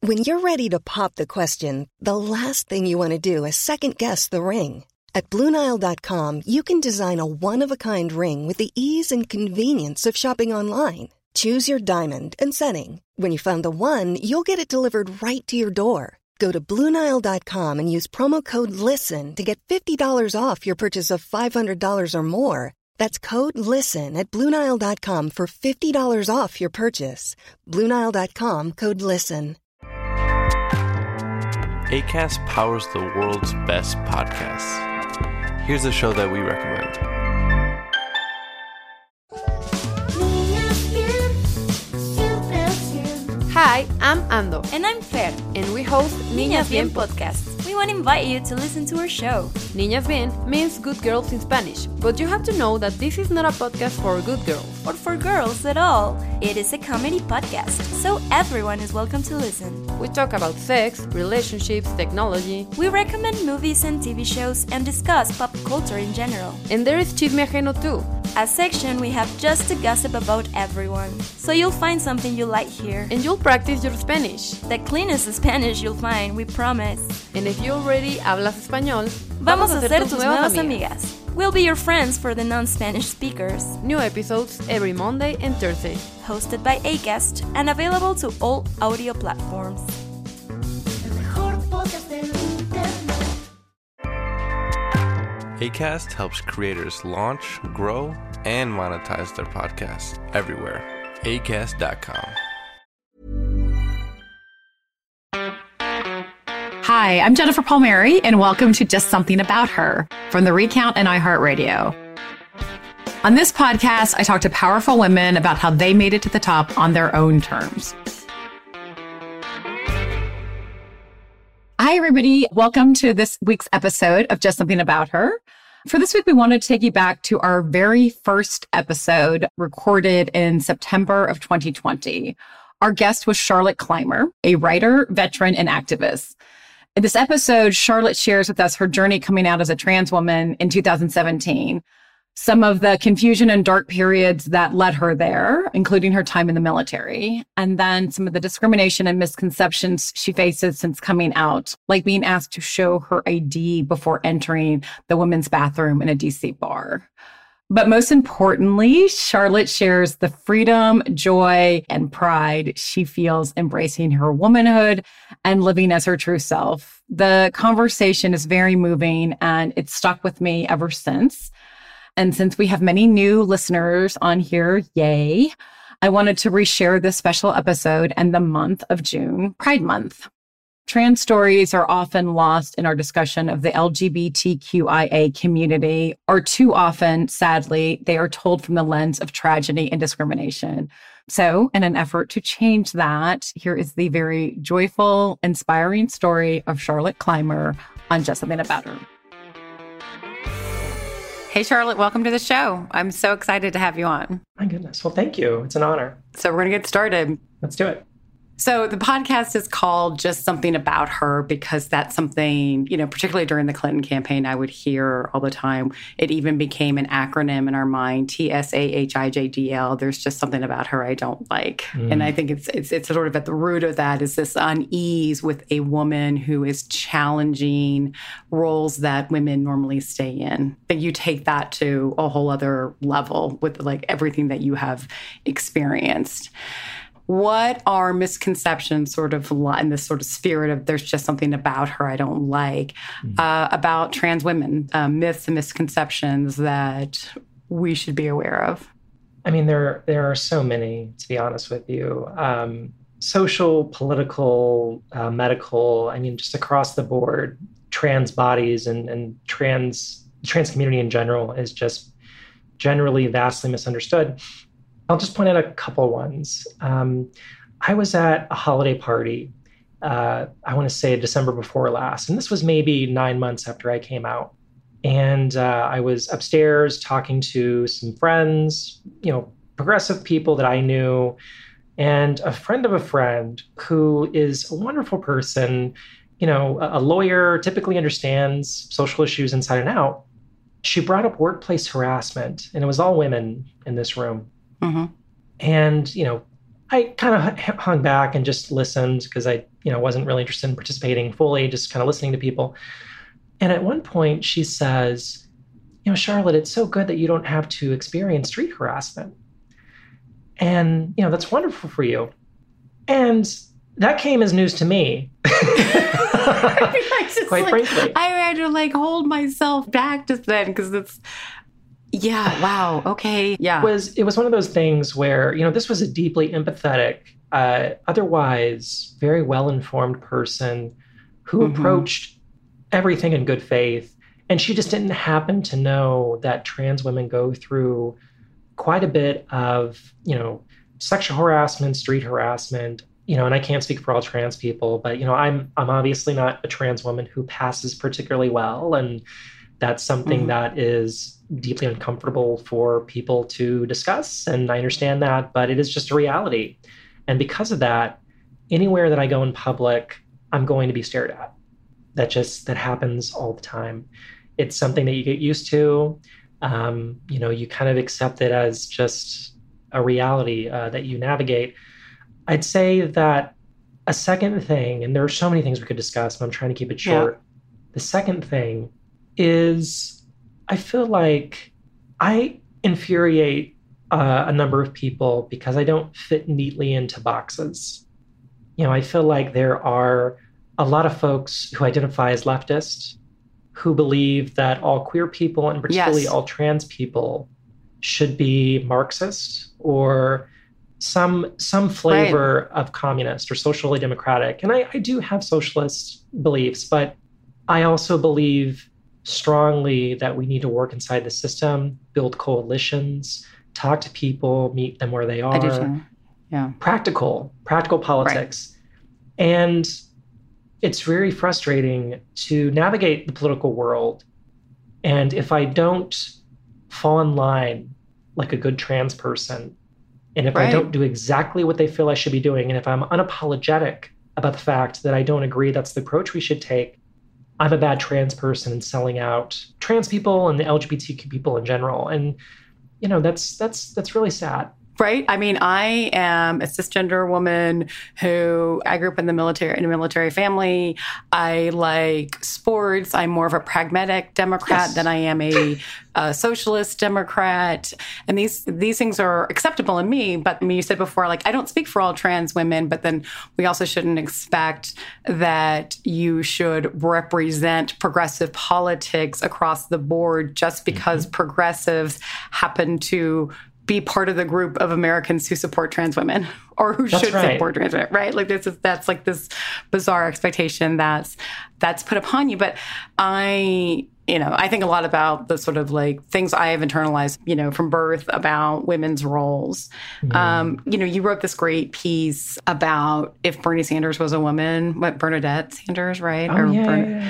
When you're ready to pop the question, the last thing you want to do is second-guess the ring. At BlueNile.com, you can design a one-of-a-kind ring with the ease and convenience of shopping online. Choose your diamond and setting. When you find the one, you'll get it delivered right to your door. Go to BlueNile.com and use promo code LISTEN to get $50 off your purchase of $500 or more. That's code LISTEN at BlueNile.com for $50 off your purchase. BlueNile.com, code LISTEN. Acast powers the world's best podcasts. Here's a show that we recommend. Hi, I'm Ando. And I'm Fer. And we host Niñas Bien Podcast. We want to invite you to listen to our show. Niñas Bien means good girls in Spanish, but you have to know that this is not a podcast for good girls. Or for girls at all. It is a comedy podcast, so everyone is welcome to listen. We talk about sex, relationships, technology. We recommend movies and TV shows and discuss pop culture in general. And there is Chisme Ajeno too. A section we have just to gossip about everyone. So you'll find something you like here. And you'll practice your Spanish. The cleanest Spanish you'll find, we promise. And if you already hablas español, vamos a ser tus nuevas amigas. We'll be your friends for the non-Spanish speakers. New episodes every Monday and Thursday. Hosted by Acast and available to all audio platforms. Acast helps creators launch, grow, and monetize their podcasts everywhere. Acast.com. Hi, I'm Jennifer Palmieri, and welcome to Just Something About Her from The Recount and iHeartRadio. On this podcast, I talk to powerful women about how they made it to the top on their own terms. Hi, everybody. Welcome to this week's episode of Just Something About Her. For this week, we wanted to take you back to our very first episode recorded in September of 2020. Our guest was Charlotte Clymer, a writer, veteran, and activist. In this episode, Charlotte shares with us her journey coming out as a trans woman in 2017, some of the confusion and dark periods that led her there, including her time in the military, and then some of the discrimination and misconceptions she faces since coming out, like being asked to show her ID before entering the women's bathroom in a DC bar. But most importantly, Charlotte shares the freedom, joy, and pride she feels embracing her womanhood and living as her true self. The conversation is very moving, and it's stuck with me ever since. And since we have many new listeners on here, yay, I wanted to reshare this special episode and the month of June, Pride Month. Trans stories are often lost in our discussion of the LGBTQIA community, or too often, sadly, they are told from the lens of tragedy and discrimination. So, in an effort to change that, here is the very joyful, inspiring story of Charlotte Clymer on Just Something About Her. Hey, Charlotte, welcome to the show. I'm so excited to have you on. My goodness. Well, thank you. It's an honor. So we're going to get started. Let's do it. So the podcast is called Just Something About Her because that's something, particularly during the Clinton campaign, I would hear all the time. It even became an acronym in our mind, TSAHIJDL. There's just something about her I don't like. And I think it's sort of at the root of that is this unease with a woman who is challenging roles that women normally stay in. But you take that to a whole other level with like everything that you have experienced. What are misconceptions sort of in this sort of spirit of there's just something about her I don't like, about trans women, myths and misconceptions that we should be aware of? I mean, there are so many, to be honest with you. Social, political, medical, I mean, just across the board, trans bodies and trans community in general is just generally vastly misunderstood. I'll just point out a couple ones. I was at a holiday party, I want to say December before last, and this was maybe 9 months after I came out. And I was upstairs talking to some friends, progressive people that I knew, and a friend of a friend who is a wonderful person, a lawyer, typically understands social issues inside and out. She brought up workplace harassment, and it was all women in this room. Mm-hmm. And, I kind of hung back and just listened because I wasn't really interested in participating fully, just kind of listening to people. And at one point she says, Charlotte, it's so good that you don't have to experience street harassment. And, that's wonderful for you. And that came as news to me. Quite frankly. I had to hold myself back just then because it's, yeah, wow, okay, yeah. It was one of those things where, this was a deeply empathetic, otherwise very well-informed person who approached everything in good faith. And she just didn't happen to know that trans women go through quite a bit of, sexual harassment, street harassment, and I can't speak for all trans people, but, I'm obviously not a trans woman who passes particularly well. And that's something that is deeply uncomfortable for people to discuss. And I understand that, but it is just a reality. And because of that, anywhere that I go in public, I'm going to be stared at. That happens all the time. It's something that you get used to. You kind of accept it as just a reality that you navigate. I'd say that a second thing, and there are so many things we could discuss, but I'm trying to keep it short. Yeah. The second thing is I feel like I infuriate a number of people because I don't fit neatly into boxes. I feel like there are a lot of folks who identify as leftist who believe that all queer people, and particularly all trans people, should be Marxist or some flavor of communist or socially democratic. And I do have socialist beliefs, but I also believe strongly that we need to work inside the system, build coalitions, talk to people, meet them where they are. I do too. Yeah. Practical politics. Right. And it's very frustrating to navigate the political world. And if I don't fall in line like a good trans person, and if I don't do exactly what they feel I should be doing, and if I'm unapologetic about the fact that I don't agree that's the approach we should take, I'm a bad trans person and selling out trans people and the LGBTQ people in general. And, that's really sad. Right. I mean, I am a cisgender woman I grew up in a military family. I like sports. I'm more of a pragmatic Democrat than I am a socialist Democrat. And these things are acceptable in me. But I mean, you said before, I don't speak for all trans women, but then we also shouldn't expect that you should represent progressive politics across the board just because progressives happen to be part of the group of Americans who support trans women or who should support trans women, right? That's this bizarre expectation that's put upon you. But I think a lot about the sort of things I have internalized, from birth about women's roles. You wrote this great piece about if Bernie Sanders was a woman, Bernadette Sanders, right? Oh, yeah.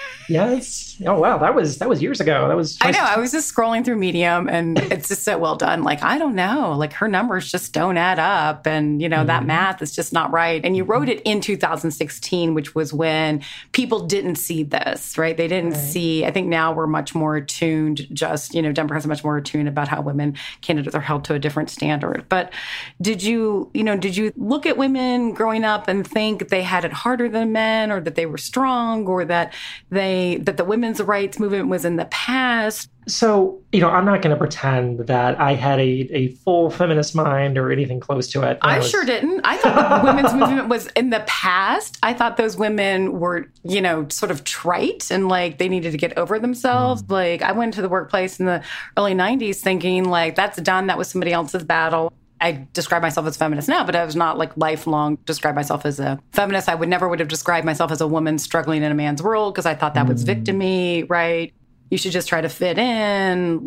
Yes. Oh, wow. That was years ago. I know. I was just scrolling through Medium and it's just so well done. I don't know. Her numbers just don't add up. And, that math is just not right. And you wrote it in 2016, which was when people didn't see this, right? They didn't see, I think now we're much more attuned, Democrats are much more attuned about how women candidates are held to a different standard. But did you look at women growing up and think they had it harder than men or that they were strong or that the women's rights movement was in the past? So, I'm not going to pretend that I had a full feminist mind or anything close to it. I sure didn't. I thought the women's movement was in the past. I thought those women were, sort of trite and they needed to get over themselves. I went to the workplace in the early 90s thinking that's done. That was somebody else's battle. I describe myself as feminist now, but I was not lifelong describe myself as a feminist. I would have described myself as a woman struggling in a man's world because I thought that was victim-y, right? You should just try to fit in.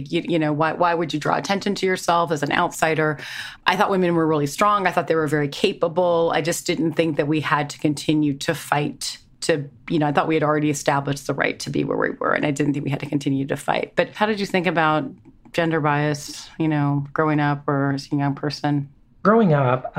Why would you draw attention to yourself as an outsider? I thought women were really strong. I thought they were very capable. I just didn't think that we had to continue to fight I thought we had already established the right to be where we were, and I didn't think we had to continue to fight. But how did you think about gender bias, growing up or as a young person? Growing up,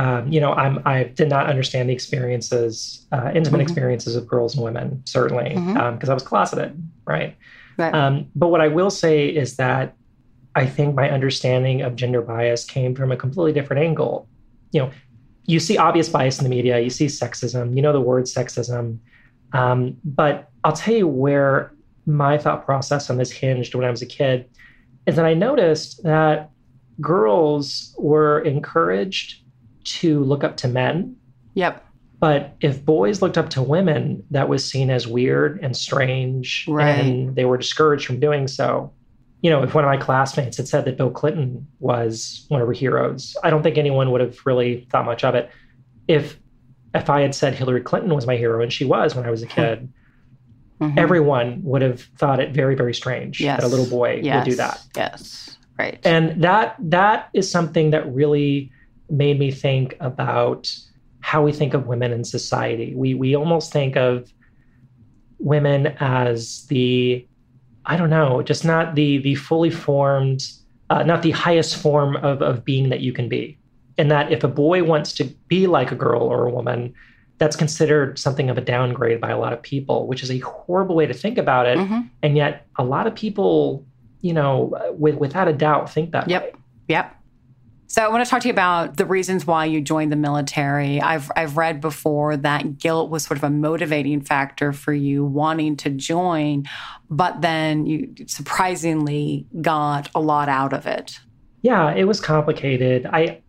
I did not understand the experiences, intimate experiences of girls and women, certainly, because I was closeted, right? But what I will say is that I think my understanding of gender bias came from a completely different angle. you see obvious bias in the media, you see sexism, you know the word sexism. But I'll tell you where my thought process on this hinged when I was a kid is that I noticed that girls were encouraged to look up to men. Yep. But if boys looked up to women, that was seen as weird and strange, and they were discouraged from doing so. You know, if one of my classmates had said that Bill Clinton was one of her heroes, I don't think anyone would have really thought much of it. If I had said Hillary Clinton was my hero, and she was when I was a kid, everyone would have thought it very, very strange that a little boy would do that. Yes, right. And that is something that really made me think about how we think of women in society. We almost think of women as just not the fully formed, not the highest form of being that you can be. And that if a boy wants to be like a girl or a woman, that's considered something of a downgrade by a lot of people, which is a horrible way to think about it. And yet a lot of people, you know, without a doubt think that way. Yep. So I want to talk to you about the reasons why you joined the military. I've read before that guilt was sort of a motivating factor for you wanting to join, but then you surprisingly got a lot out of it. Yeah, it was complicated.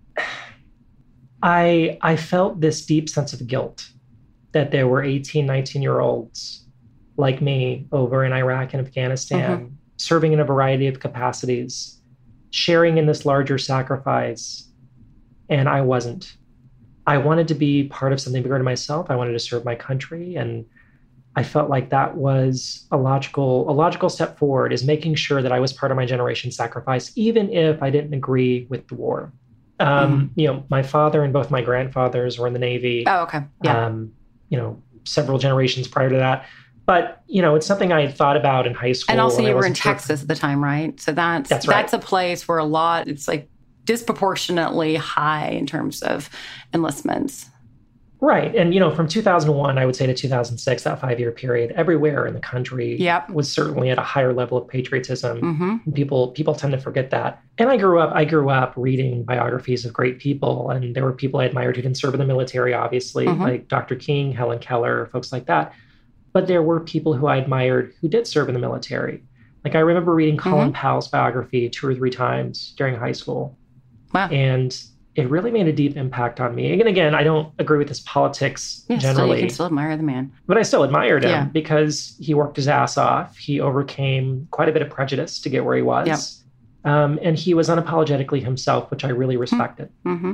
I felt this deep sense of guilt that there were 18, 19-year-olds like me over in Iraq and Afghanistan, serving in a variety of capacities, sharing in this larger sacrifice, and I wasn't. I wanted to be part of something bigger than myself. I wanted to serve my country, and I felt like that was a logical step forward, is making sure that I was part of my generation's sacrifice, even if I didn't agree with the war. You know, my father and both my grandfathers were in the Navy. Oh, okay. Yeah. You know, several generations prior to that. But, you know, it's something I had thought about in high school. And also you were in Texas at the time, right? So that's a place where it's like disproportionately high in terms of enlistments. Right. And, you know, from 2001, I would say to 2006, that 5-year period, everywhere in the country was certainly at a higher level of patriotism. And people tend to forget that. And I grew up reading biographies of great people. And there were people I admired who didn't serve in the military, obviously, like Dr. King, Helen Keller, folks like that. But there were people who I admired who did serve in the military. Like I remember reading Colin Powell's biography 2 or 3 times during high school. Wow. And it really made a deep impact on me. And again, I don't agree with his politics generally. You can still admire the man. But I still admired him because he worked his ass off. He overcame quite a bit of prejudice to get where he was. And he was unapologetically himself, which I really respected.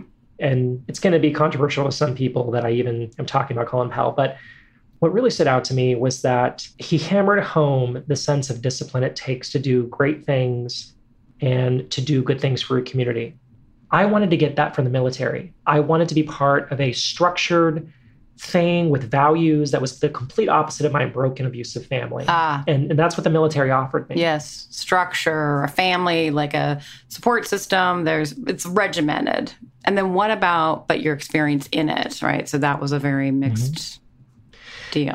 And it's going to be controversial to some people that I even am talking about Colin Powell. But what really stood out to me was that he hammered home the sense of discipline it takes to do great things and to do good things for a community. I wanted to get that from the military. I wanted to be part of a structured thing with values that was the complete opposite of my broken, abusive family. And that's what the military offered me. Yes. Structure, a family, like a support system. It's regimented. And then what about, but your experience in it, right? So that was a very mixed deal.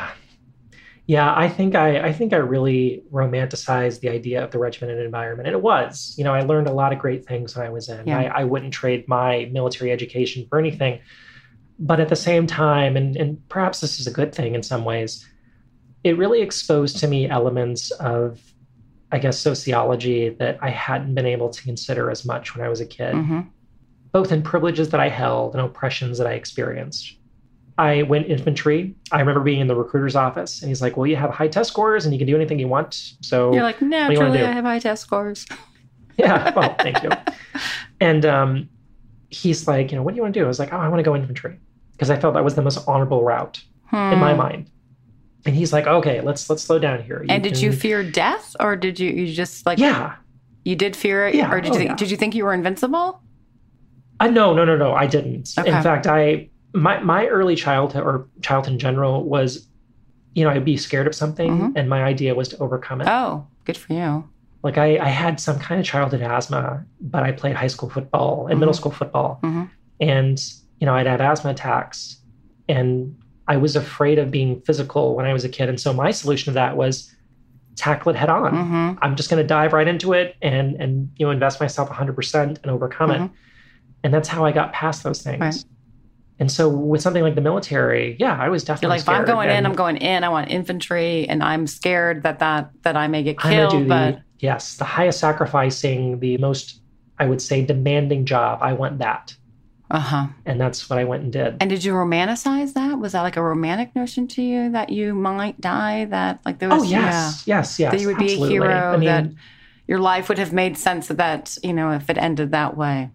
Yeah, I think I really romanticized the idea of the regimented environment. And it was, you know, I learned a lot of great things when I was in. I wouldn't trade my military education for anything. But at the same time, and perhaps this is a good thing in some ways, it really exposed to me elements of, I guess, sociology that I hadn't been able to consider as much when I was a kid, both in privileges that I held and oppressions that I experienced. I went infantry. I remember being in the recruiter's office, and he's like, well, you have high test scores and you can do anything you want. So you're like, naturally, I have high test scores. Yeah, well, thank you. And he's like, you know, what do you want to do? I was like, oh, I want to go infantry, because I felt that was the most honorable route in my mind. And he's like, okay, let's slow down here. Did you fear death, or did you just like? Yeah, you did fear it, or did you think you were invincible? No, I didn't. Okay. In fact, My early childhood, or childhood in general, was, you know, I'd be scared of something, and my idea was to overcome it. Oh, good for you. Like I had some kind of childhood asthma, but I played high school football and middle school football. And, you know, I'd have asthma attacks, and I was afraid of being physical when I was a kid. And so my solution to that was tackle it head on. I'm just going to dive right into it and, you know, invest myself 100% and overcome it. And that's how I got past those things. Right. And so with something like the military, yeah, I was You're definitely like, if scared. I'm going in, And I'm going in. I want infantry, and I'm scared that I may get I'm gonna killed. do But yes, the highest sacrificing, the most, I would say, demanding job. I want that. And that's what I went and did. And did you romanticize that? Was that like a romantic notion to you that you might die? That like there was, Oh, yes, yes. that you would be absolutely. a hero. I mean, that your life would have made sense that if it ended that way.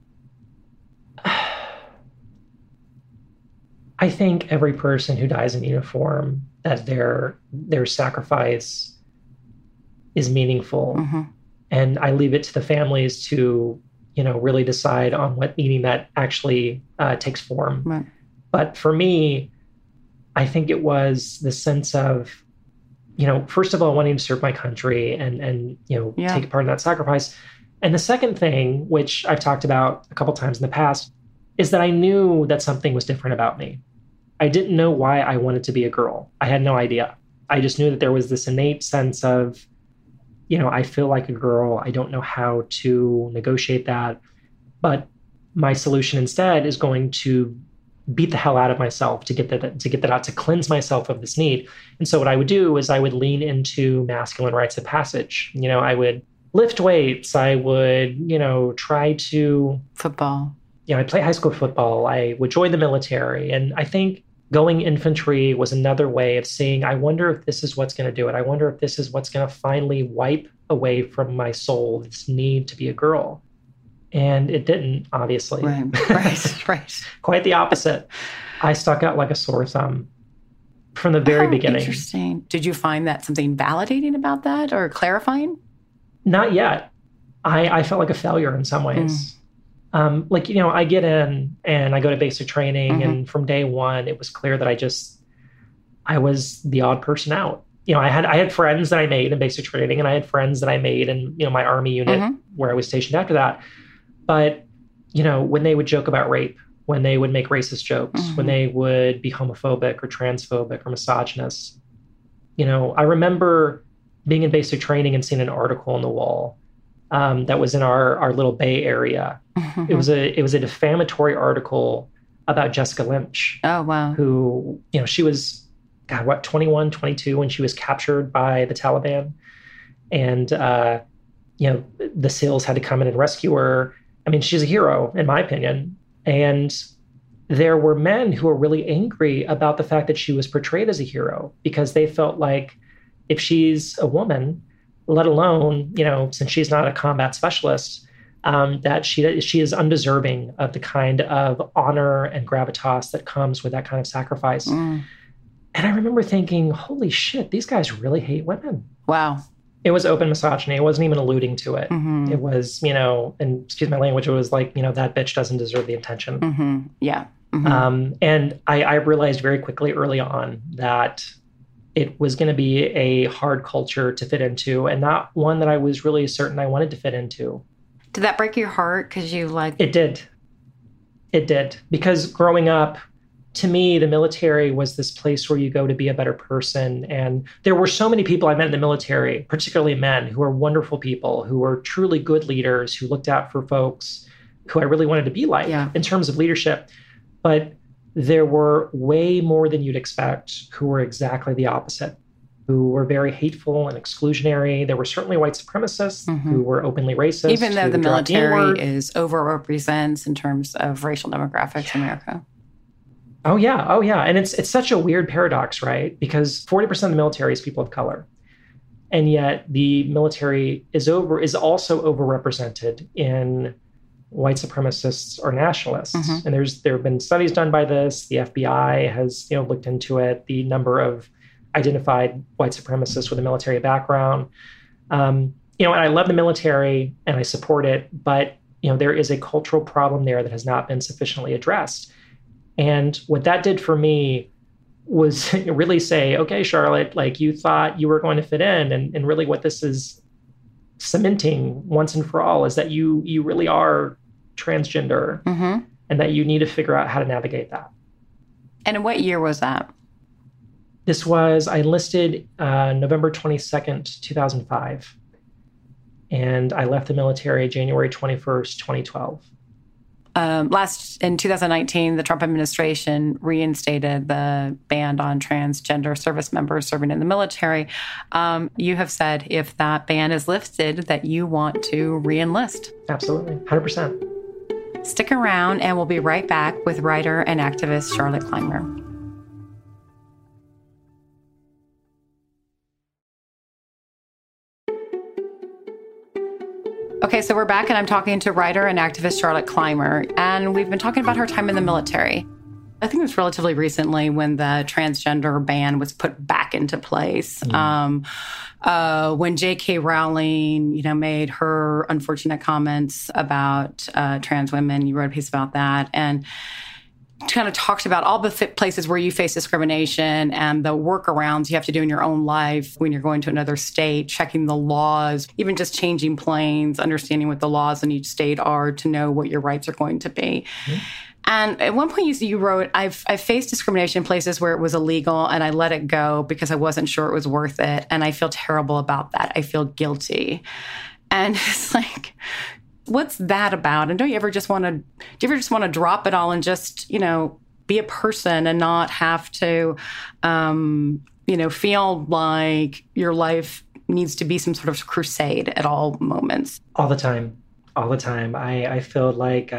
I think every person who dies in uniform, that their sacrifice is meaningful. And I leave it to the families to, really decide on what meaning that actually takes form. Right. But for me, I think it was the sense of, first of all, wanting to serve my country and take part in that sacrifice. And the second thing, which I've talked about a couple times in the past, is that I knew that something was different about me. I didn't know why I wanted to be a girl. I had no idea. I just knew that there was this innate sense of, I feel like a girl. I don't know how to negotiate that. But my solution instead is going to beat the hell out of myself to get that out, to cleanse myself of this need. And so what I would do is I would lean into masculine rites of passage. I would lift weights. I would, try to Football. I'd play high school football. I would join the military. And I think going infantry was another way of saying, I wonder if this is what's going to do it. I wonder if this is what's going to finally wipe away from my soul this need to be a girl. And it didn't, obviously. Right. Quite the opposite. I stuck out like a sore thumb from the very beginning. Interesting. Did you find that something validating about that or clarifying? Not yet. I felt like a failure in some ways. I get in and I go to basic training, and from day one, it was clear that I was the odd person out. I had friends that I made in basic training, and I had friends that I made in, my Army unit where I was stationed after that. But, when they would joke about rape, when they would make racist jokes, when they would be homophobic or transphobic or misogynist, I remember being in basic training and seeing an article on the wall that was in our little Bay area. It was a defamatory article about Jessica Lynch. Oh, wow. Who, she was, 21, 22 when she was captured by the Taliban. And, the SEALs had to come in and rescue her. I mean, she's a hero, in my opinion. And there were men who were really angry about the fact that she was portrayed as a hero because they felt like if she's a woman, let alone, since she's not a combat specialist, that she is undeserving of the kind of honor and gravitas that comes with that kind of sacrifice. And I remember thinking, holy shit, these guys really hate women. Wow. It was open misogyny. It wasn't even alluding to it. It was, and excuse my language, it was like, that bitch doesn't deserve the attention. Yeah. And I realized very quickly early on that it was going to be a hard culture to fit into and not one that I was really certain I wanted to fit into. Did that break your heart? Because It did. It did. Because growing up, to me, the military was this place where you go to be a better person. And there were so many people I met in the military, particularly men, who were wonderful people, who were truly good leaders, who looked out for folks, who I really wanted to be like in terms of leadership. But there were way more than you'd expect who were exactly the opposite, who were very hateful and exclusionary. There were certainly white supremacists who were openly racist. Even though the military is overrepresents in terms of racial demographics in America. Oh, yeah. And it's such a weird paradox, right? Because 40% of the military is people of color. And yet the military is also overrepresented in white supremacists or nationalists. And there have been studies done by this. The FBI has looked into it, the number of identified white supremacists with a military background. And I love the military and I support it, but there is a cultural problem there that has not been sufficiently addressed. And what that did for me was really say, okay, Charlotte, like you thought you were going to fit in. And really what this is cementing once and for all is that you really are transgender and that you need to figure out how to navigate that. And in what year was that? I enlisted November 22nd, 2005. And I left the military January 21st, 2012. In 2019, the Trump administration reinstated the ban on transgender service members serving in the military. You have said if that ban is lifted, that you want to re-enlist. Absolutely, 100%. Stick around, and we'll be right back with writer and activist Charlotte Clymer. Okay, so we're back, and I'm talking to writer and activist Charlotte Clymer, and we've been talking about her time in the military. I think it was relatively recently when the transgender ban was put back into place. When J.K. Rowling, made her unfortunate comments about trans women, you wrote a piece about that, and kind of talked about all the places where you face discrimination and the workarounds you have to do in your own life when you're going to another state, checking the laws, even just changing planes, understanding what the laws in each state are to know what your rights are going to be. Mm-hmm. And at one point you wrote, I've faced discrimination in places where it was illegal and I let it go because I wasn't sure it was worth it. And I feel terrible about that. I feel guilty. And it's like, what's that about? And do you ever just want to drop it all and just, be a person and not have to, feel like your life needs to be some sort of crusade at all moments? All the time. I feel like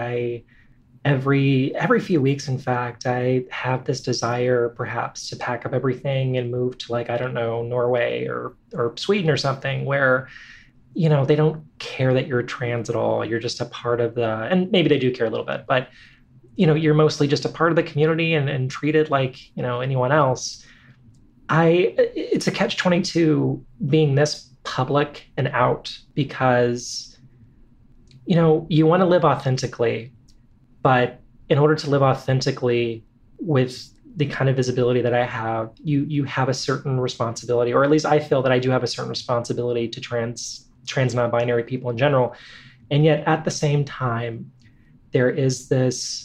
every few weeks, in fact, I have this desire perhaps to pack up everything and move to Norway or Sweden or something where, they don't care that you're trans at all. You're just a part of and maybe they do care a little bit, but, you're mostly just a part of the community and treated like, anyone else. It's a catch-22 being this public and out because, you want to live authentically, but in order to live authentically with the kind of visibility that I have, you have a certain responsibility, or at least I feel that I do have a certain responsibility to trans non-binary people in general. And yet at the same time, there is this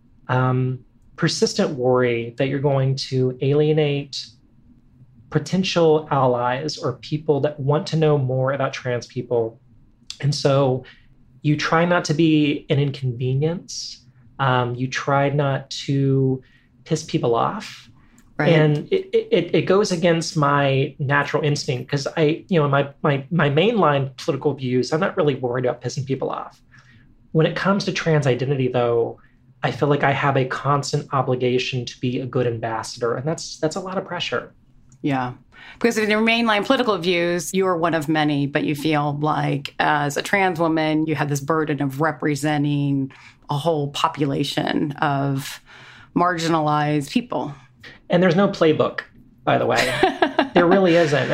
persistent worry that you're going to alienate potential allies or people that want to know more about trans people. And so you try not to be an inconvenience. You try not to piss people off. Right. And it goes against my natural instinct because my mainline political views, I'm not really worried about pissing people off. When it comes to trans identity, though, I feel like I have a constant obligation to be a good ambassador, and that's a lot of pressure. Yeah. Because in your mainline political views, you are one of many, but you feel like as a trans woman, you have this burden of representing a whole population of marginalized people. And there's no playbook, by the way. There really isn't.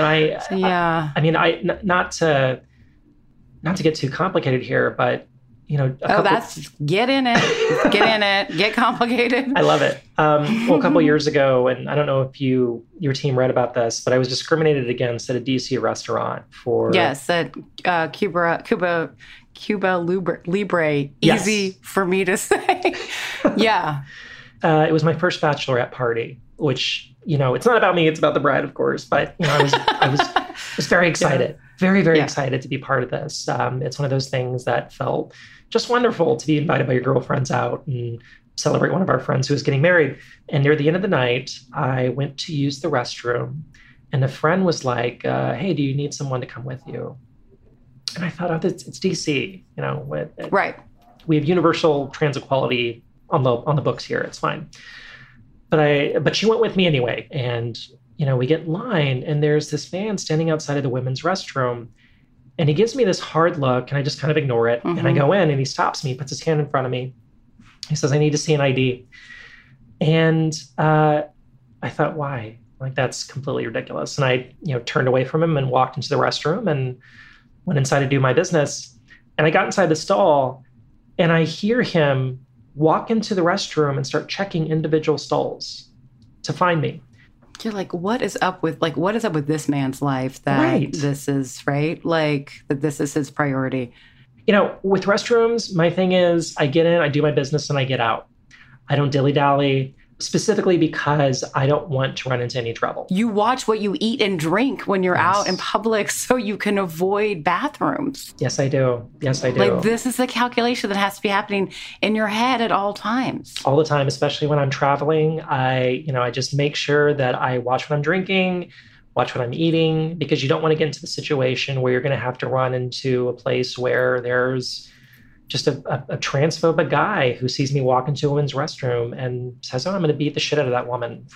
And not to get too complicated here, but get in it, get complicated. I love it. A couple years ago, and I don't know if your team read about this, but I was discriminated against at a DC restaurant for... Yes, at Cuba Libre. Yes. Easy for me to say. Yeah. It was my first bachelorette party, which, it's not about me, it's about the bride, of course. But, I was very excited, very, very excited to be part of this. It's one of those things that felt just wonderful to be invited by your girlfriends out and celebrate one of our friends who was getting married. And near the end of the night, I went to use the restroom and a friend was like, hey, do you need someone to come with you? And I thought, it's DC, right. We have universal trans equality on the books here. It's fine. But she went with me anyway. And, we get in line and there's this man standing outside of the women's restroom and he gives me this hard look and I just kind of ignore it. Mm-hmm. And I go in and he stops me, puts his hand in front of me. He says, I need to see an ID. And I thought, why? Like, that's completely ridiculous. And I, turned away from him and walked into the restroom and went inside to do my business. And I got inside the stall and I hear him walk into the restroom and start checking individual stalls to find me. You're like, what is up with this man's life that this is, right? Like, that this is his priority. With restrooms, my thing is I get in, I do my business, and I get out. I don't dilly-dally. specifically because I don't want to run into any trouble. You watch what you eat and drink when you're out in public so you can avoid bathrooms. Yes, I do. Yes, I do. Like, this is the calculation that has to be happening in your head at all times. All the time, especially when I'm traveling. I just make sure that I watch what I'm drinking, watch what I'm eating, because you don't want to get into the situation where you're going to have to run into a place where there's just a transphobic guy who sees me walk into a women's restroom and says, "Oh, I'm going to beat the shit out of that woman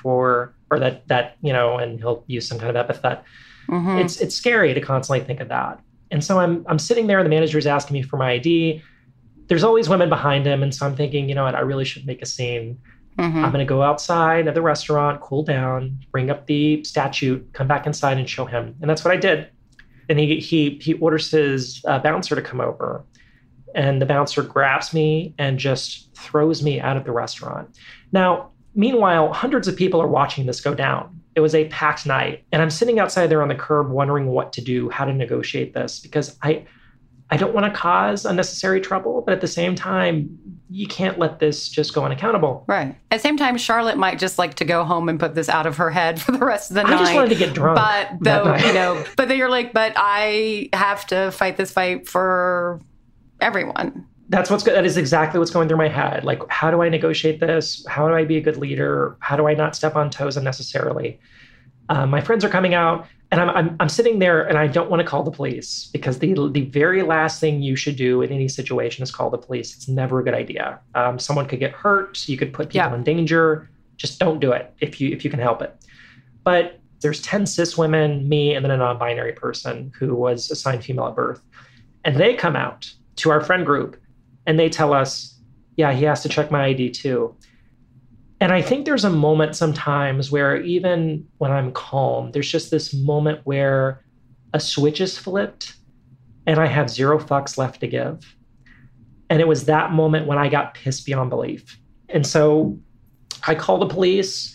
and he'll use some kind of epithet." Mm-hmm. It's scary to constantly think of that. And so I'm sitting there and the manager's asking me for my ID. There's always women behind him. And so I'm thinking, you know what, I really should make a scene. Mm-hmm. I'm going to go outside of the restaurant, cool down, bring up the statute, come back inside and show him. And that's what I did. And he orders his bouncer to come over. And the bouncer grabs me and just throws me out of the restaurant. Now, meanwhile, hundreds of people are watching this go down. It was a packed night. And I'm sitting outside there on the curb wondering what to do, how to negotiate this, because I don't want to cause unnecessary trouble. But at the same time, you can't let this just go unaccountable. Right. At the same time, Charlotte might just like to go home and put this out of her head for the rest of the night. I just wanted to get drunk. But but then you're like, but I have to fight this fight for everyone. That is exactly what's going through my head. Like, how do I negotiate this? How do I be a good leader? How do I not step on toes unnecessarily? My friends are coming out, and I'm sitting there, and I don't want to call the police, because the very last thing you should do in any situation is call the police. It's never a good idea. Someone could get hurt. You could put people in danger. Just don't do it if you can help it. But there's 10 cis women, me, and then a non-binary person who was assigned female at birth, and they come out to our friend group, and they tell us, yeah, he has to check my ID too. And I think there's a moment sometimes where even when I'm calm, there's just this moment where a switch is flipped and I have zero fucks left to give. And it was that moment when I got pissed beyond belief. And so I call the police,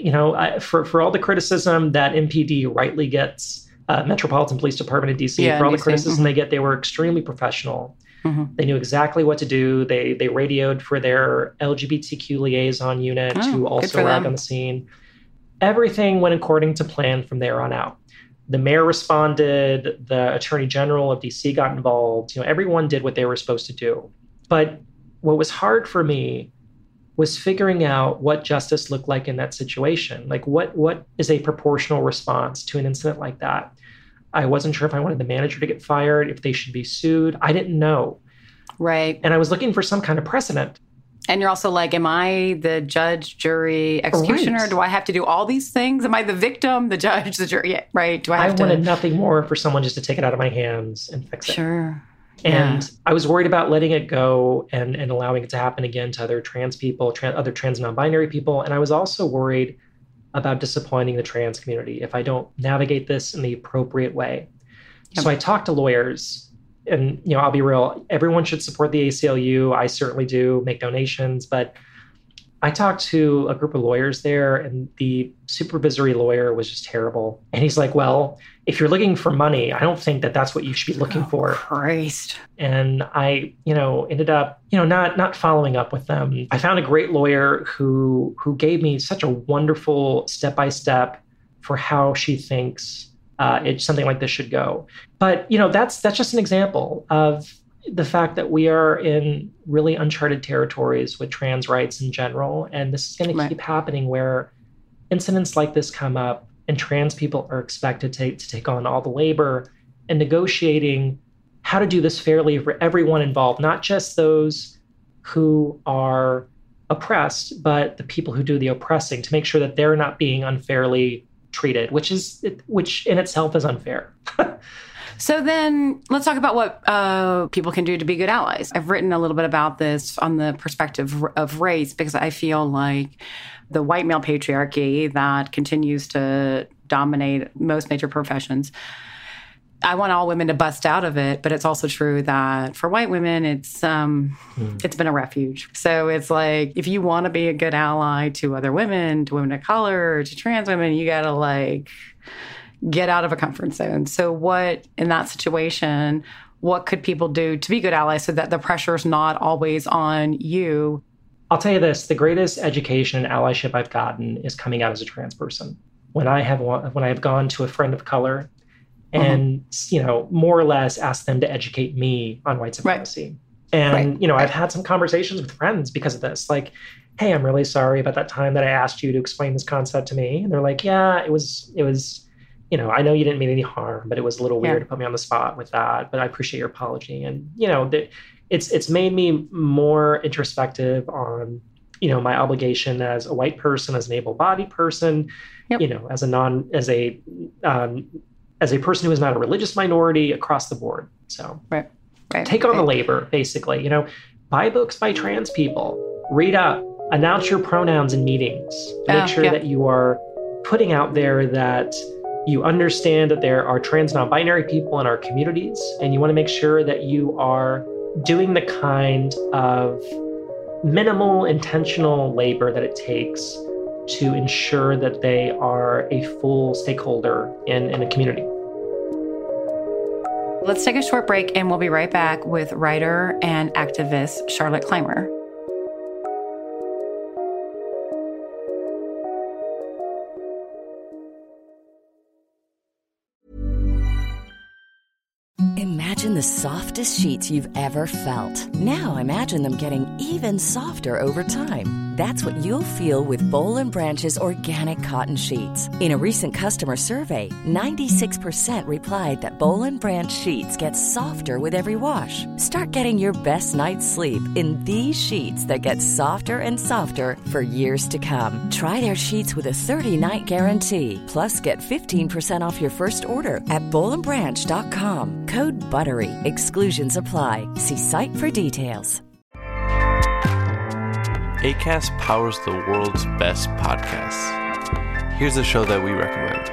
for all the criticism that MPD rightly gets, Metropolitan Police Department of DC, for all the criticism they get, they were extremely professional. Mm-hmm. They knew exactly what to do. They radioed for their LGBTQ liaison unit to also arrive on the scene. Everything went according to plan from there on out. The mayor responded. The attorney general of DC got involved. Everyone did what they were supposed to do. But what was hard for me was figuring out what justice looked like in that situation. Like, what is a proportional response to an incident like that? I wasn't sure if I wanted the manager to get fired, if they should be sued. I didn't know. Right. And I was looking for some kind of precedent. And you're also like, am I the judge, jury, executioner? Right. Do I have to do all these things? Am I the victim, the judge, the jury? Yeah, right. Do I wanted nothing more for someone just to take it out of my hands and fix it. Sure. And I was worried about letting it go and allowing it to happen again to other trans people, other trans non-binary people. And I was also worried about disappointing the trans community if I don't navigate this in the appropriate way. Yep. So I talked to lawyers, and, I'll be real, everyone should support the ACLU. I certainly do, make donations, but I talked to a group of lawyers there, and the supervisory lawyer was just terrible. And he's like, well, if you're looking for money, I don't think that that's what you should be looking for. Christ. And I, ended up, not following up with them. I found a great lawyer who gave me such a wonderful step-by-step for how she thinks something like this should go. But, that's just an example of the fact that we are in really uncharted territories with trans rights in general. And this is going to keep happening, where incidents like this come up and trans people are expected to take on all the labor and negotiating how to do this fairly for everyone involved, not just those who are oppressed, but the people who do the oppressing, to make sure that they're not being unfairly treated, which in itself is unfair. So then let's talk about what people can do to be good allies. I've written a little bit about this on the perspective of race, because I feel like the white male patriarchy that continues to dominate most major professions, I want all women to bust out of it, but it's also true that for white women, it's been a refuge. So it's like, if you want to be a good ally to other women, to women of color, to trans women, you got to get out of a comfort zone. So what, in that situation, what could people do to be good allies so that the pressure is not always on you? I'll tell you this, the greatest education and allyship I've gotten is coming out as a trans person. When I have gone to a friend of color and, more or less asked them to educate me on white supremacy. And, I've had some conversations with friends because of this, like, hey, I'm really sorry about that time that I asked you to explain this concept to me. And they're like, yeah, it was, I know you didn't mean any harm, but it was a little weird to put me on the spot with that, but I appreciate your apology. And, it's made me more introspective on, my obligation as a white person, as an able-bodied person, as a person who is not a religious minority across the board. So take on the labor, basically, buy books by trans people, read up, announce your pronouns in meetings, make sure that you are putting out there that you understand that there are trans non-binary people in our communities, and you want to make sure that you are doing the kind of minimal intentional labor that it takes to ensure that they are a full stakeholder in a community. Let's take a short break and we'll be right back with writer and activist Charlotte Clymer. Imagine the softest sheets you've ever felt. Now imagine them getting even softer over time. That's what you'll feel with Boll & Branch's organic cotton sheets. In a recent customer survey, 96% replied that Boll & Branch sheets get softer with every wash. Start getting your best night's sleep in these sheets that get softer and softer for years to come. Try their sheets with a 30-night guarantee. Plus, get 15% off your first order at bollandbranch.com. Code BUTTERY. Exclusions apply. See site for details. Acast powers the world's best podcasts. Here's a show that we recommend.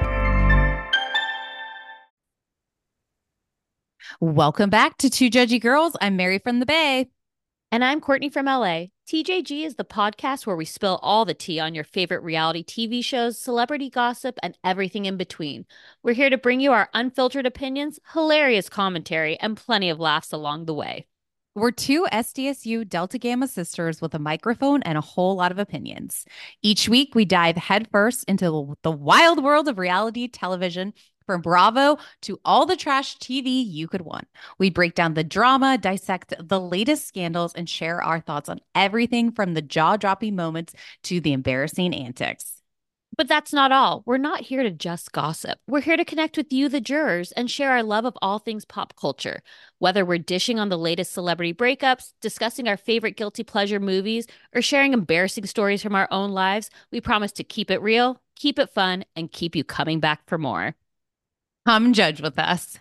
Welcome back to Two Judgy Girls. I'm Mary from the Bay. And I'm Courtney from LA. TJG is the podcast where we spill all the tea on your favorite reality TV shows, celebrity gossip, and everything in between. We're here to bring you our unfiltered opinions, hilarious commentary, and plenty of laughs along the way. We're two SDSU Delta Gamma sisters with a microphone and a whole lot of opinions. Each week, we dive headfirst into the wild world of reality television, from Bravo to all the trash TV you could want. We break down the drama, dissect the latest scandals, and share our thoughts on everything from the jaw-dropping moments to the embarrassing antics. But that's not all. We're not here to just gossip. We're here to connect with you, the jurors, and share our love of all things pop culture. Whether we're dishing on the latest celebrity breakups, discussing our favorite guilty pleasure movies, or sharing embarrassing stories from our own lives, we promise to keep it real, keep it fun, and keep you coming back for more. Come judge with us.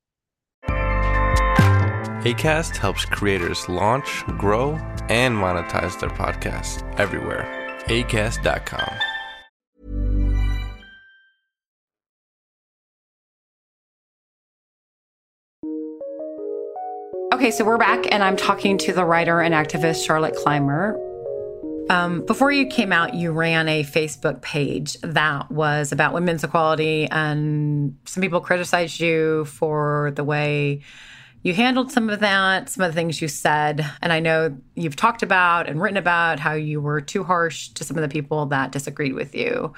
Acast helps creators launch, grow, and monetize their podcasts everywhere. Acast.com. Okay, so we're back, and I'm talking to the writer and activist Charlotte Clymer. Before you came out, you ran a Facebook page that was about women's equality, and some people criticized you for the way you handled some of that, some of the things you said. And I know you've talked about and written about how you were too harsh to some of the people that disagreed with you.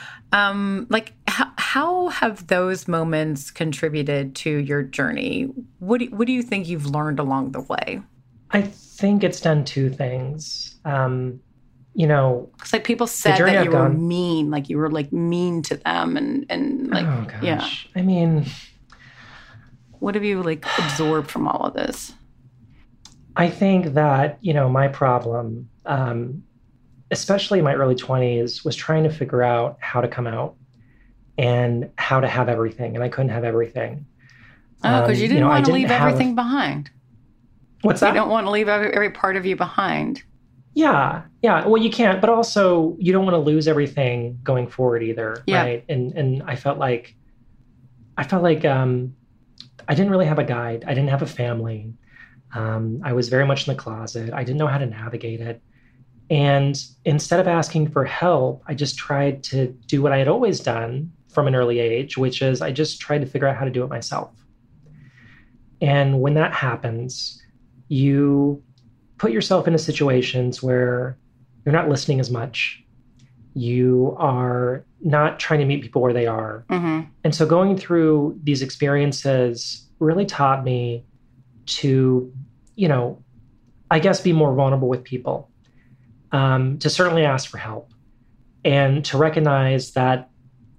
How have those moments contributed to your journey? What do you think you've learned along the way? I think it's done two things. It's like people said that you were mean, like you were like mean to them, and like, oh gosh. Yeah. I mean, what have you like absorbed from all of this? I think that, my problem, especially in my early 20s, was trying to figure out how to come out and how to have everything. And I couldn't have everything. Oh, because you didn't want to leave everything behind. What's that? You don't want to leave every part of you behind. Yeah. Well, you can't, but also you don't want to lose everything going forward either. Yeah. Right. And I felt like I didn't really have a guide. I didn't have a family. I was very much in the closet. I didn't know how to navigate it. And instead of asking for help, I just tried to do what I had always done from an early age, which is I just tried to figure out how to do it myself. And when that happens, you put yourself into situations where you're not listening as much. You are not trying to meet people where they are. Mm-hmm. And so going through these experiences really taught me to, I guess, be more vulnerable with people, to certainly ask for help, and to recognize that,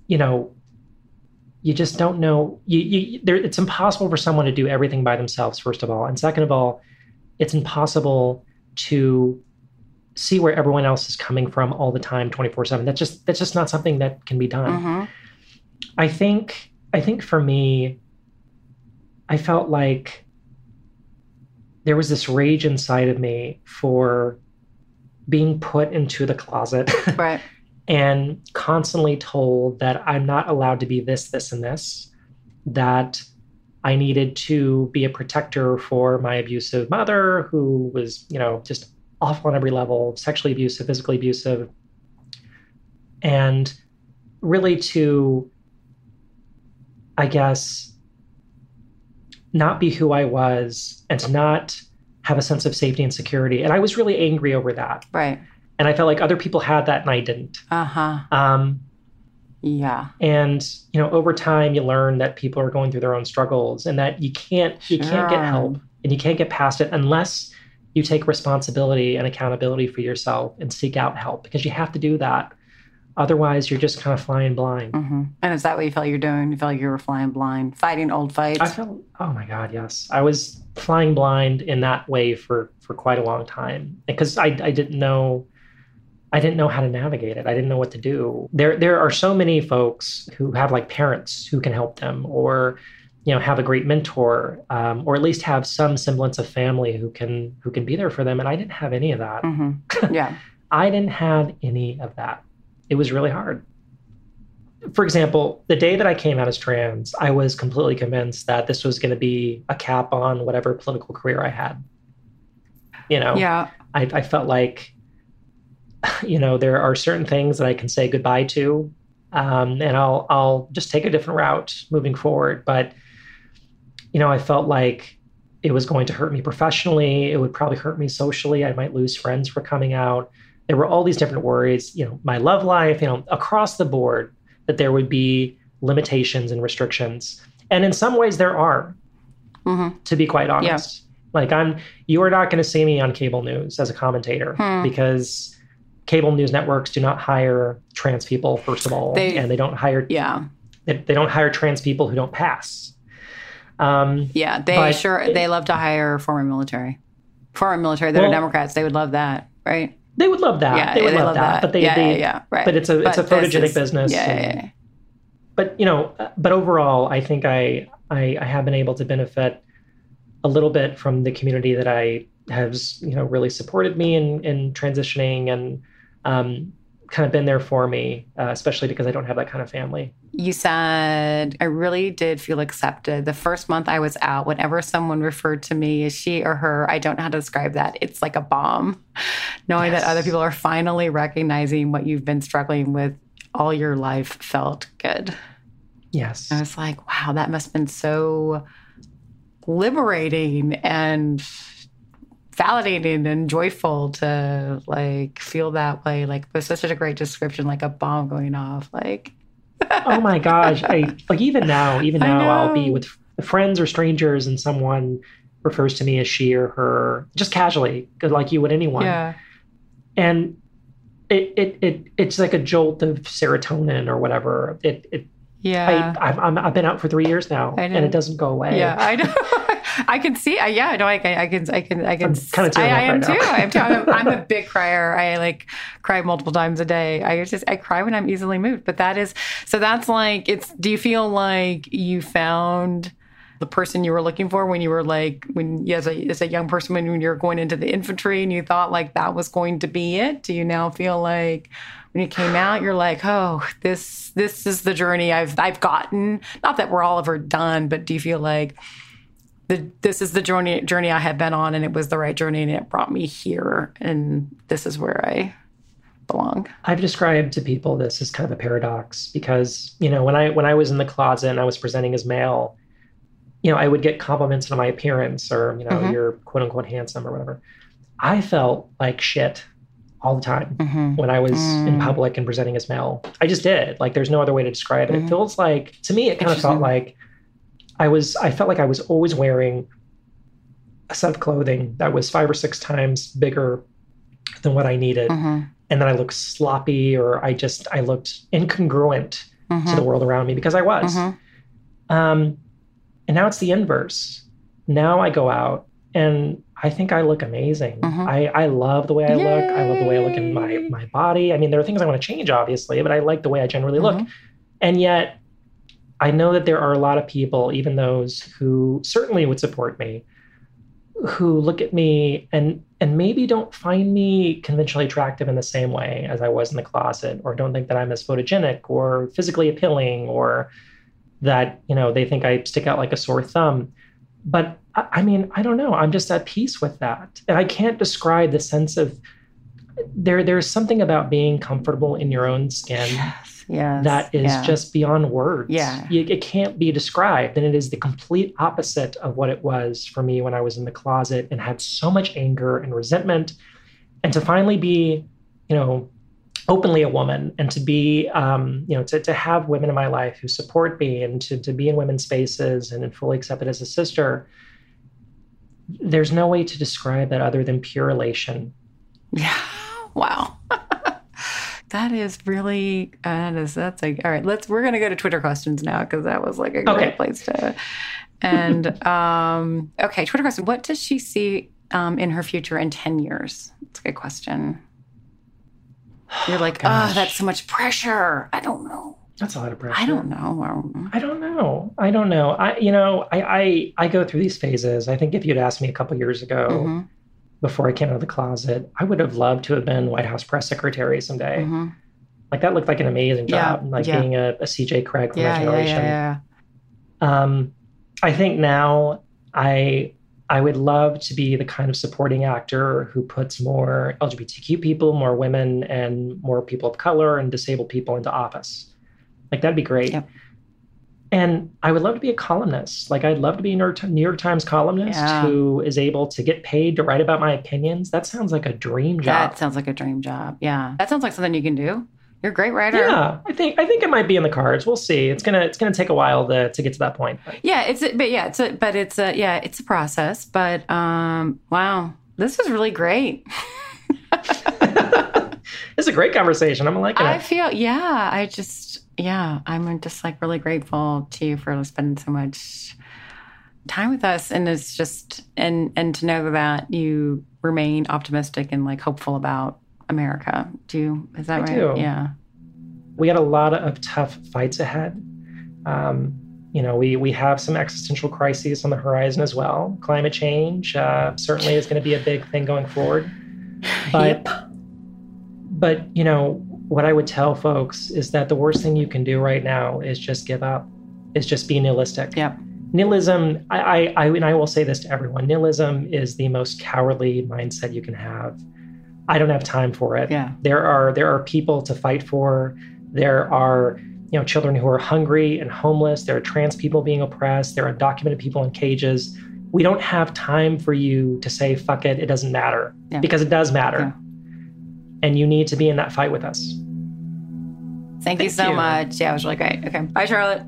you just don't know. It's impossible for someone to do everything by themselves, first of all. And second of all, it's impossible to see where everyone else is coming from all the time, 24/7. That's just not something that can be done. Mm-hmm. I think for me, I felt like there was this rage inside of me for being put into the closet. Right. And constantly told that I'm not allowed to be this, this, and this, that I needed to be a protector for my abusive mother, who was, just awful on every level, sexually abusive, physically abusive, and really to, I guess, not be who I was and to not have a sense of safety and security. And I was really angry over that. Right. And I felt like other people had that and I didn't. Uh-huh. Yeah. And, over time you learn that people are going through their own struggles and that you can't get help and you can't get past it unless you take responsibility and accountability for yourself and seek out help, because you have to do that. Otherwise, you're just kind of flying blind. Mm-hmm. And is that what you felt you're doing? You felt like you were flying blind, fighting old fights? I felt, oh my God, yes. I was flying blind in that way for quite a long time, because I didn't know how to navigate it. I didn't know what to do. There are so many folks who have like parents who can help them, or have a great mentor, or at least have some semblance of family who can be there for them. And I didn't have any of that. Mm-hmm. Yeah, I didn't have any of that. It was really hard. For example, the day that I came out as trans, I was completely convinced that this was going to be a cap on whatever political career I had. Yeah. I felt like, there are certain things that I can say goodbye to, and I'll just take a different route moving forward. But, I felt like it was going to hurt me professionally. It would probably hurt me socially. I might lose friends for coming out. There were all these different worries, my love life, across the board, that there would be limitations and restrictions. And in some ways there are, to be quite honest. Yeah. Like you are not going to see me on cable news as a commentator, because cable news networks do not hire trans people, first of all, and they don't hire they don't hire trans people who don't pass. They love to hire former military that are Democrats. They would love that, right? They would love that. Yeah, they would love that. But right. But it's a photogenic business. Yeah. But but overall, I think I have been able to benefit a little bit from the community that has really supported me in transitioning and kind of been there for me, especially because I don't have that kind of family. You said, I really did feel accepted. The first month I was out, whenever someone referred to me as she or her, I don't know how to describe that. It's like a bomb. Knowing that other people are finally recognizing what you've been struggling with all your life felt good. Yes. I was like, wow, that must have been so liberating and validating and joyful to feel that way. It was such a great description, like a bomb going off. Oh my gosh. Even now I'll be with friends or strangers and someone refers to me as she or her, just casually, like you would anyone. Yeah. And it's like a jolt of serotonin or whatever. I've been out for 3 years now and it doesn't go away. Yeah, I know. I can see. I can. I'm kind of tearing up I am right too. now. I am too. I'm a big crier. I cry multiple times a day. I cry when I'm easily moved. But that's do you feel like you found the person you were looking for when you were as a young person, when you were going into the infantry and you thought that was going to be it? Do you now feel like when you came out, you're like, oh, this is the journey I've gotten? Not that we're all ever done, but do you feel like this is the journey I had been on, and it was the right journey, and it brought me here, and this is where I belong? I've described to people this as kind of a paradox, because when I was in the closet and I was presenting as male, I would get compliments on my appearance, or you're quote unquote handsome or whatever, I felt like shit all the time when I was in public and presenting as male. I just did. Like, there's no other way to describe it. It feels like, to me, it kind of felt like I felt like I was always wearing a set of clothing that was 5 or 6 times bigger than what I needed. And then I looked sloppy, or I looked incongruent to the world around me, because I was. And now it's the inverse. Now I go out and I think I look amazing. I love the way I look. I love the way I look in my body. I mean, there are things I want to change, obviously, but I like the way I generally look. And yet I know that there are a lot of people, even those who certainly would support me, who look at me and maybe don't find me conventionally attractive in the same way as I was in the closet, or don't think that I'm as photogenic or physically appealing, or that, they think I stick out like a sore thumb. But I mean, I don't know. I'm just at peace with that. And I can't describe the sense of there's something about being comfortable in your own skin that is just beyond words. It can't be described. And it is the complete opposite of what it was for me when I was in the closet and had so much anger and resentment. And to finally be, openly a woman, and to be, to have women in my life who support me, and to be in women's spaces and fully accepted as a sister, there's no way to describe that other than pure elation. Yeah. Wow. That is really, that's like, all right, we're going to go to Twitter questions now, because that was like a great place to, and, okay, Twitter question. What does she see in her future in 10 years? That's a good question. You're like, that's so much pressure. I don't know. That's a lot of pressure. I don't know. I go through these phases. I think if you'd asked me a couple years ago, before I came out of the closet, I would have loved to have been White House press secretary someday. Like, that looked like an amazing job, being a CJ Craig from my generation. I think now I would love to be the kind of supporting actor who puts more LGBTQ people, more women, and more people of color and disabled people into office. Like, that'd be great. And I would love to be a columnist. Like, I'd love to be a New York Times columnist who is able to get paid to write about my opinions. That sounds like a dream job. That sounds like a dream job. Yeah. That sounds like something you can do. You're a great writer. Yeah. I think it might be in the cards. We'll see. It's gonna take a while to get to that point. It's a process. But wow, this was really great. It's a great conversation. I'm liking it. I feel, I'm just like really grateful to you for spending so much time with us. And it's just, and to know that you remain optimistic and like hopeful about America. Is that right? I do. Yeah. We got a lot of tough fights ahead. We have some existential crises on the horizon as well. Climate change certainly is going to be a big thing going forward. But what I would tell folks is that the worst thing you can do right now is just give up. Is just be nihilistic. Yep. Nihilism, I will say this to everyone, nihilism is the most cowardly mindset you can have. I don't have time for it. Yeah. There are people to fight for. There are, children who are hungry and homeless. There are trans people being oppressed. There are undocumented people in cages. We don't have time for you to say, fuck it, it doesn't matter. Yeah. Because it does matter. Yeah. And you need to be in that fight with us. Thank you so much. Yeah, it was really great. Okay. Bye, Charlotte.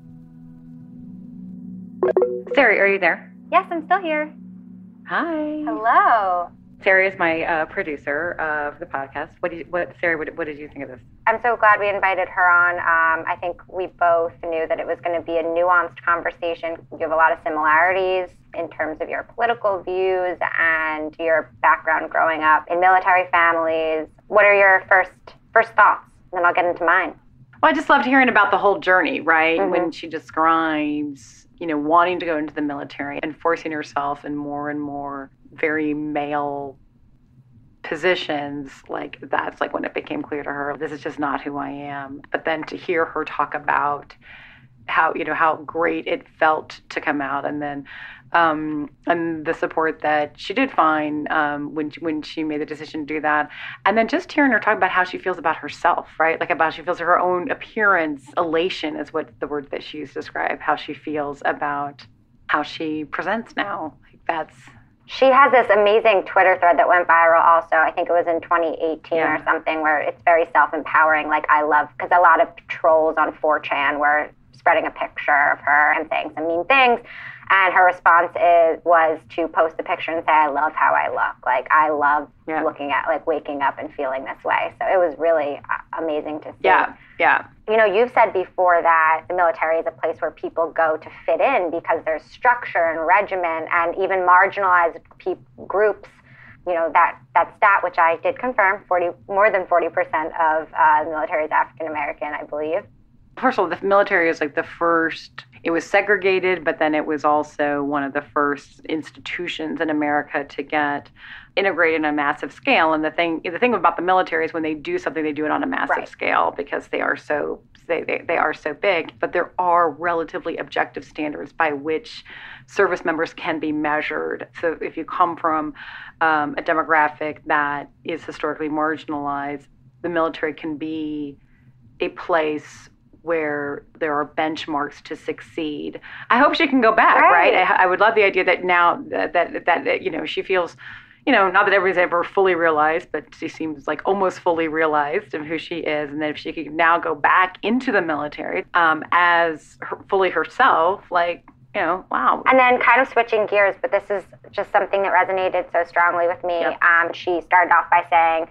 Sari, are you there? Yes, I'm still here. Hi. Hello. Sari is my producer of the podcast. Sari, what did you think of this? I'm so glad we invited her on. I think we both knew that it was going to be a nuanced conversation. You have a lot of similarities in terms of your political views and your background growing up in military families. What are your first thoughts? Then I'll get into mine. Well, I just loved hearing about the whole journey, right? Mm-hmm. When she describes, wanting to go into the military and forcing herself in more and more very male positions, like that's like when it became clear to her, this is just not who I am. But then to hear her talk about how great it felt to come out, and then and the support that she did find when she made the decision to do that, and then just hearing her talk about how she feels about herself, right? Like about how she feels her own appearance. Elation is what the word that she used to describe how she feels about how she presents now. Like She has this amazing Twitter thread that went viral also. I think it was in 2018 or something, where it's very self-empowering. Like, I love, because a lot of trolls on 4chan were spreading a picture of her and saying some mean things. And her response was to post a picture and say, I love how I look. Like, I love looking at, like, waking up and feeling this way. So it was really amazing to see. Yeah. You know, you've said before that the military is a place where people go to fit in because there's structure and regimen, and even marginalized groups. You know, that stat, which I did confirm, more than 40% of the military is African American, I believe. First of all, the military is like the first, it was segregated, but then it was also one of the first institutions in America to get integrated on a massive scale. And the thing about the military is when they do something, they do it on a massive scale because they are so big. But there are relatively objective standards by which service members can be measured. So if you come from a demographic that is historically marginalized, the military can be a place where there are benchmarks to succeed. I hope she can go back, right? I would love the idea that now that you know, she feels, you know, not that everybody's ever fully realized, but she seems like almost fully realized of who she is. And that if she could now go back into the military as fully herself, like, you know, wow. And then kind of switching gears, but this is just something that resonated so strongly with me. Yep. She started off by saying,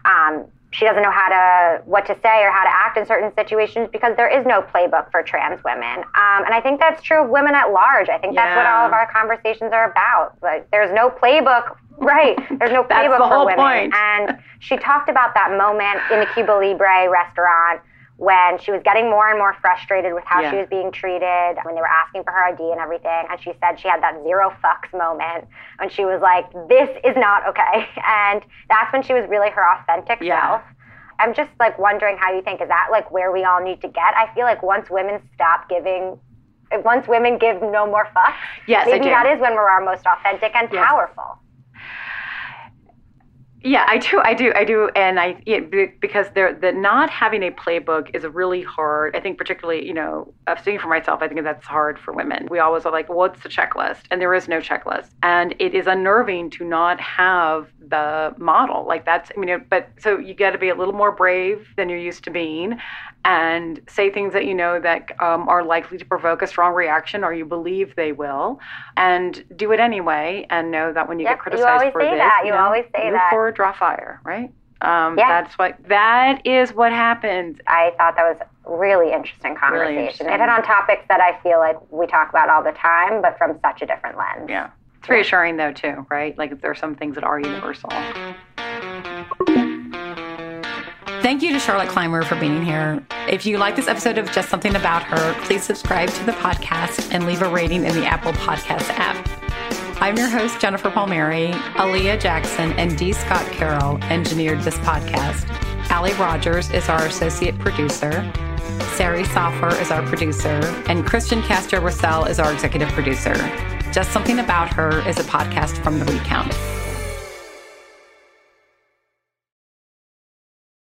she doesn't know what to say or how to act in certain situations because there is no playbook for trans women. And I think that's true of women at large. I think that's what all of our conversations are about. Like, there's no playbook, right? There's no playbook for women. Point. And she talked about that moment in the Cuba Libre restaurant when she was getting more and more frustrated with how she was being treated, when they were asking for her ID and everything. And she said she had that zero fucks moment when she was like, this is not okay. And that's when she was really her authentic self. I'm just like wondering how you think, is that like where we all need to get? I feel like once women give no more fucks, maybe that is when we're our most authentic and powerful. Yeah, I do, and because the not having a playbook is really hard. I think particularly, you know, speaking for myself, I think that's hard for women. We always are like, what's the checklist? And there is no checklist, and it is unnerving to not have the model. Like that's, I mean, but so you got to be a little more brave than you're used to being, and say things that you know that are likely to provoke a strong reaction, or you believe they will, and do it anyway, and know that when you get criticized for this, you always say that. Forward, draw fire, right? That is what happens. I thought that was a really interesting conversation. It hit on topics that I feel like we talk about all the time, but from such a different lens. Yeah. It's reassuring though too, right? Like there are some things that are universal. Thank you to Charlotte Clymer for being here. If you like this episode of Just Something About Her, please subscribe to the podcast and leave a rating in the Apple Podcast app. I'm your host, Jennifer Palmieri. Aaliyah Jackson and D. Scott Carroll engineered this podcast. Allie Rogers is our associate producer. Sari Soffer is our producer. And Christian Castro Russell is our executive producer. Just Something About Her is a podcast from The Recount.